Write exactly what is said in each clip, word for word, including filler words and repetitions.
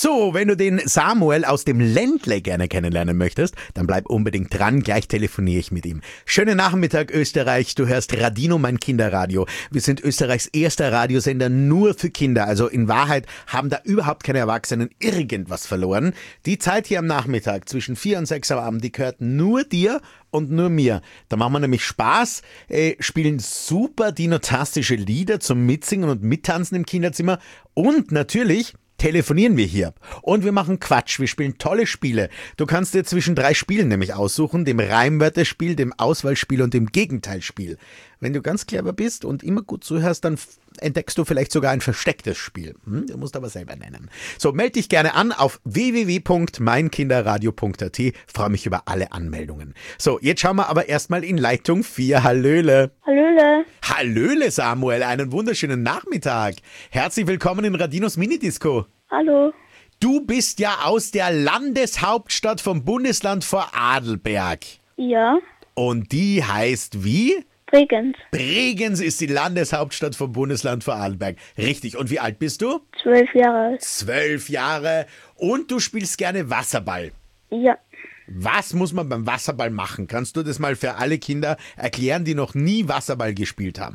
So, wenn du den Samuel aus dem Ländle gerne kennenlernen möchtest, dann bleib unbedingt dran, gleich telefoniere ich mit ihm. Schönen Nachmittag Österreich, du hörst Radino, mein Kinderradio. Wir sind Österreichs erster Radiosender nur für Kinder, also in Wahrheit haben da überhaupt keine Erwachsenen irgendwas verloren. Die Zeit hier am Nachmittag zwischen vier und sechs am Abend, die gehört nur dir und nur mir. Da machen wir nämlich Spaß, äh, spielen super dinotastische Lieder zum Mitsingen und Mittanzen im Kinderzimmer und natürlich telefonieren wir hier. Und wir machen Quatsch, wir spielen tolle Spiele. Du kannst dir zwischen drei Spielen nämlich aussuchen, dem Reimwörterspiel, dem Auswahlspiel und dem Gegenteilspiel. Wenn du ganz clever bist und immer gut zuhörst, dann entdeckst du vielleicht sogar ein verstecktes Spiel. Hm, du musst aber selber nennen. So, melde dich gerne an auf w w w punkt mein kinderradio punkt a t. Freue mich über alle Anmeldungen. So, jetzt schauen wir aber erstmal in Leitung vier. Hallöle. Hallöle. Hallöle, Samuel. Einen wunderschönen Nachmittag. Herzlich willkommen in Radinos Minidisco. Hallo. Du bist ja aus der Landeshauptstadt vom Bundesland Vorarlberg. Ja. Und die heißt wie? Bregenz. Bregenz ist die Landeshauptstadt vom Bundesland Vorarlberg. Richtig. Und wie alt bist du? Zwölf Jahre alt. Zwölf Jahre. Und du spielst gerne Wasserball. Ja. Was muss man beim Wasserball machen? Kannst du das mal für alle Kinder erklären, die noch nie Wasserball gespielt haben?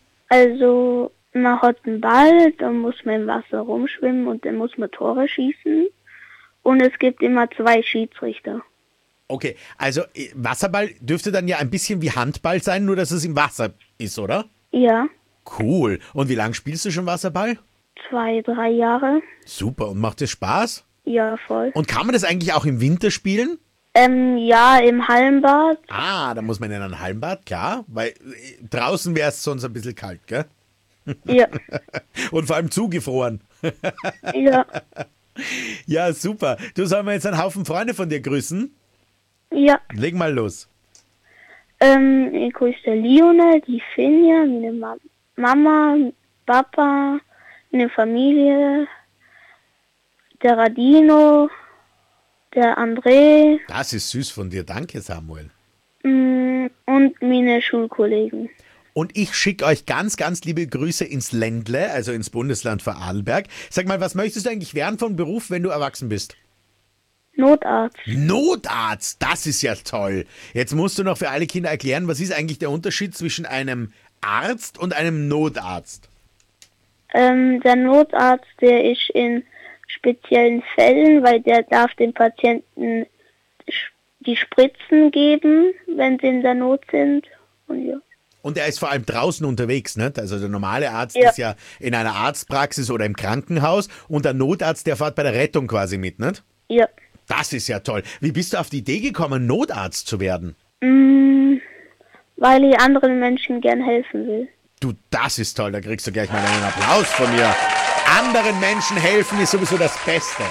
Also, man hat einen Ball, dann muss man im Wasser rumschwimmen und dann muss man Tore schießen. Und es gibt immer zwei Schiedsrichter. Okay, also Wasserball dürfte dann ja ein bisschen wie Handball sein, nur dass es im Wasser ist, oder? Ja. Cool. Und wie lange spielst du schon Wasserball? Zwei, drei Jahre. Super. Und macht es Spaß? Ja, voll. Und kann man das eigentlich auch im Winter spielen? Ähm, ja, im Hallenbad. Ah, da muss man in ein Hallenbad, klar. Weil äh, draußen wäre es sonst ein bisschen kalt, gell? Ja. Und vor allem zugefroren. Ja. Ja, super. Du, sollen wir jetzt einen Haufen Freunde von dir grüßen? Ja. Leg mal los. Ähm, ich grüße Lionel, die Finja, meine Ma- Mama, Papa, meine Familie, der Radino, der André Das ist süß von dir. Danke, Samuel. mm, und meine Schulkollegen. Und ich schicke euch ganz, ganz liebe Grüße ins Ländle, also ins Bundesland Vorarlberg. Sag mal, was möchtest du eigentlich werden von Beruf, wenn du erwachsen bist? Notarzt. Notarzt, das ist ja toll. Jetzt musst du noch für alle Kinder erklären, was ist eigentlich der Unterschied zwischen einem Arzt und einem Notarzt? Ähm, der Notarzt, der ist in speziellen Fällen, weil der darf den Patienten sch- die Spritzen geben, wenn sie in der Not sind. Und ja. Und er ist vor allem draußen unterwegs, nicht? Also der normale Arzt Ja. ist ja in einer Arztpraxis oder im Krankenhaus und der Notarzt, der fährt bei der Rettung quasi mit, nicht? Ja. Das ist ja toll. Wie bist du auf die Idee gekommen, Notarzt zu werden? Mm, weil ich anderen Menschen gern helfen will. Du, das ist toll. Da kriegst du gleich mal einen Applaus von mir. Anderen Menschen helfen ist sowieso das Beste.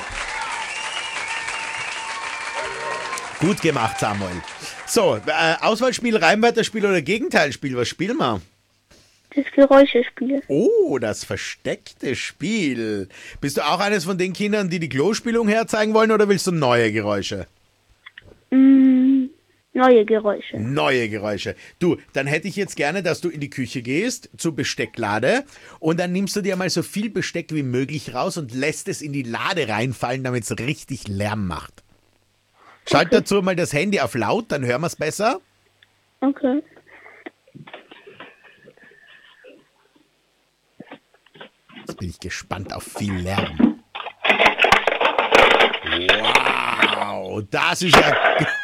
Gut gemacht, Samuel. So, äh, Auswahlspiel, Reimwörterspiel oder Gegenteilspiel, was spielen wir? Das Geräuschespiel. Oh, das versteckte Spiel. Bist du auch eines von den Kindern, die die Klospülung herzeigen wollen, oder willst du neue Geräusche? Mm, neue Geräusche. Neue Geräusche. Du, dann hätte ich jetzt gerne, dass du in die Küche gehst, zur Bestecklade, und dann nimmst du dir mal so viel Besteck wie möglich raus und lässt es in die Lade reinfallen, damit es richtig Lärm macht. Schalt Okay. dazu mal das Handy auf laut, dann hören wir es besser. Okay. Jetzt bin ich gespannt auf viel Lärm. Wow, das ist ja...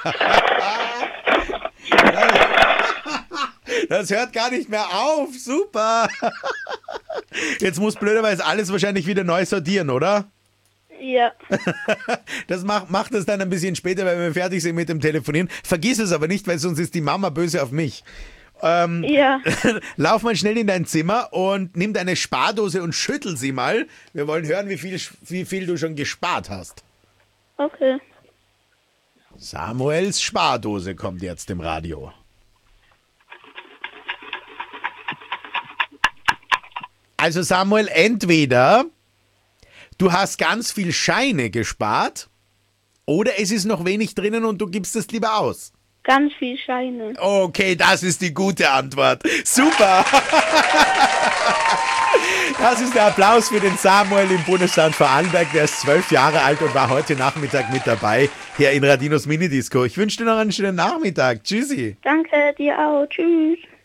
Das hört gar nicht mehr auf. Super. Jetzt muss blöderweise alles wahrscheinlich wieder neu sortieren, oder? Ja. Das macht, macht es dann ein bisschen später, wenn wir fertig sind mit dem Telefonieren. Vergiss es aber nicht, weil sonst ist die Mama böse auf mich. Ähm, Ja. Lauf mal schnell in dein Zimmer und nimm deine Spardose und schüttel sie mal. Wir wollen hören, wie viel, wie viel du schon gespart hast. Okay. Samuels Spardose kommt jetzt im Radio. Also Samuel, entweder du hast ganz viel Scheine gespart oder es ist noch wenig drinnen und du gibst es lieber aus. Ganz viel Scheine. Okay, das ist die gute Antwort. Super. Das ist der Applaus für den Samuel im Bundesland Vorarlberg. Der ist zwölf Jahre alt und war heute Nachmittag mit dabei hier in Radinos Minidisco. Ich wünsche dir noch einen schönen Nachmittag. Tschüssi. Danke, dir auch. Tschüss.